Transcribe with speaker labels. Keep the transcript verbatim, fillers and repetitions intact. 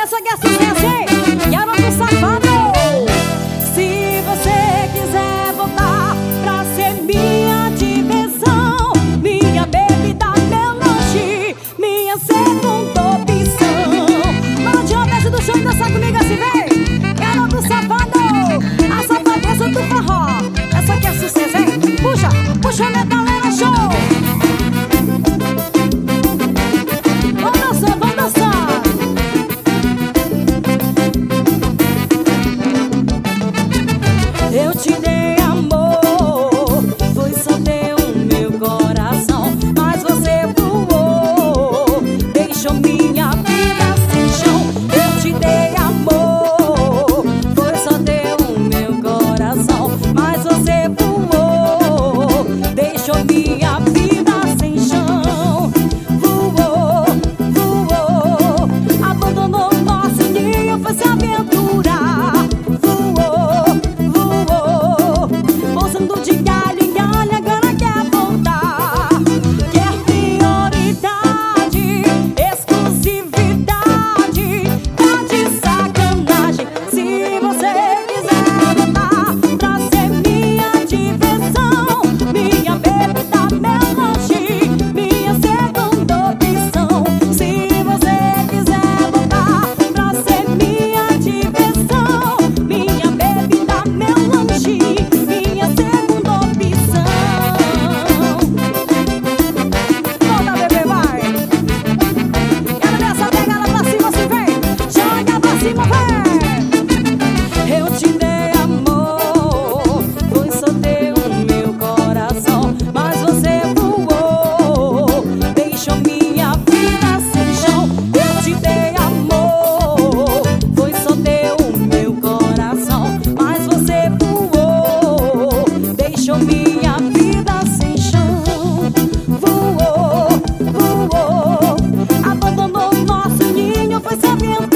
Speaker 1: Essa que é sucesso, hein? Garoto safado. Se você quiser voltar pra ser minha diversão, minha bebida, meu lanche, minha segunda opção, mande um beijo do chão e dança comigo assim, vem. Garoto safado, a safadeza do forró. Essa que é sucesso, hein? Puxa, puxa, metaleira, show. Vamos dançar, vamos dançar. Eu te dei amor, foi só teu meu coração, mas você voou, deixou minha vida sem chão. Eu te dei amor, foi só teu meu coração, mas você voou, deixou minha vida sem chão. Voou, voou, abandonou nosso ninho, foi se aventurar. Voou, voou, pousando de galho em galho, agora quer voltar. Quer prioridade, exclusividade, tá de sacanagem. Se você quiser voltar pra ser minha diversão, minha bebida, meu lanche, minha segunda opção. Se você quiser voltar pra ser minha diversão, minha bebida, meu lanche, minha segunda opção. Volta, bebê, vai. Quero ver essa pegada pra cima, se vem. Joga pra cima, vem. Eu te dei amor, foi só teu meu coração, mas você voou, deixou minha vida sem chão. Eu te dei amor, foi só teu meu coração, mas você voou, deixou minha vida sem chão. Voou, voou, abandonou nosso ninho, foi se aventurar.